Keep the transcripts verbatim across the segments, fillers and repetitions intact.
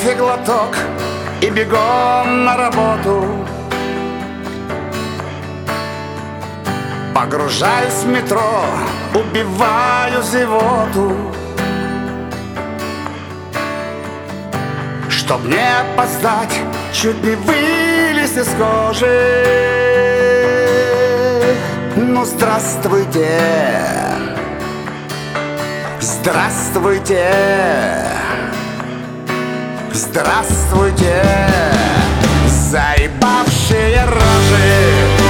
кофе глоток и бегом на работу. Погружаюсь в метро, убиваю зевоту. Чтоб не опоздать, чуть не вылез из кожи. Ну, здравствуйте, здравствуйте, здравствуйте, заебавшие рожи.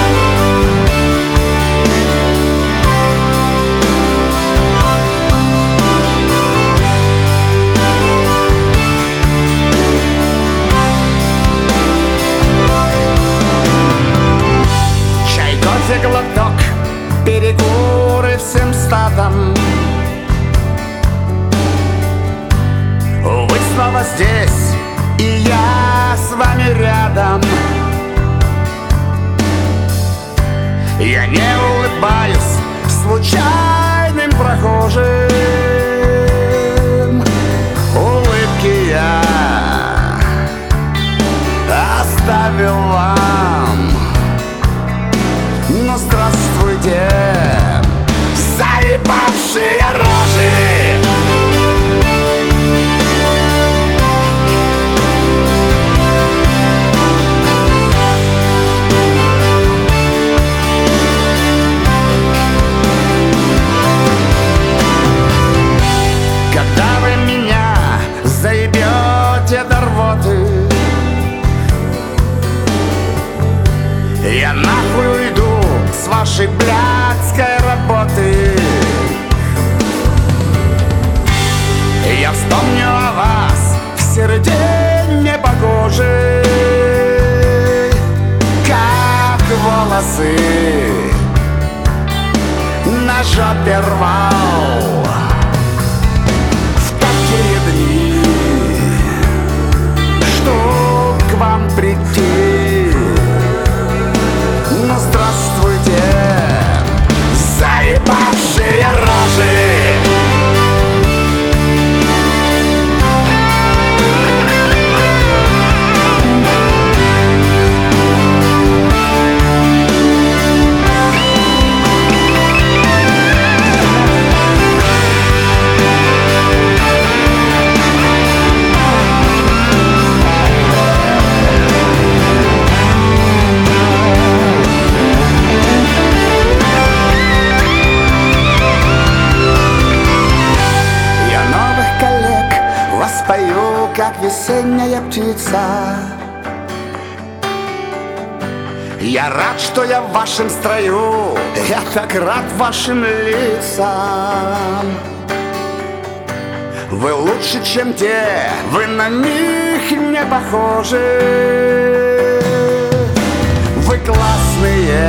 Кофе глоток, перекуры всем стадом. Вы снова здесь, и я с вами рядом. Я не улыбаюсь случайным прохожим. Улыбки я оставил вам. Ну, здравствуйте, заебавшие рожи. Когда вы меня заебете до рвоты, я нахуй уйду с вашей блядской работы. Я вспомню о вас в серый день непогожий, как волосы на жопе рвал в такие дни, чтоб к вам прийти. Ну, здравствуйте, заебавшие рожи. Пою, как весенняя птица. Я рад, что я в вашем строю. Я так рад вашим лицам. Вы лучше, чем те, вы на них не похожи. Вы классные,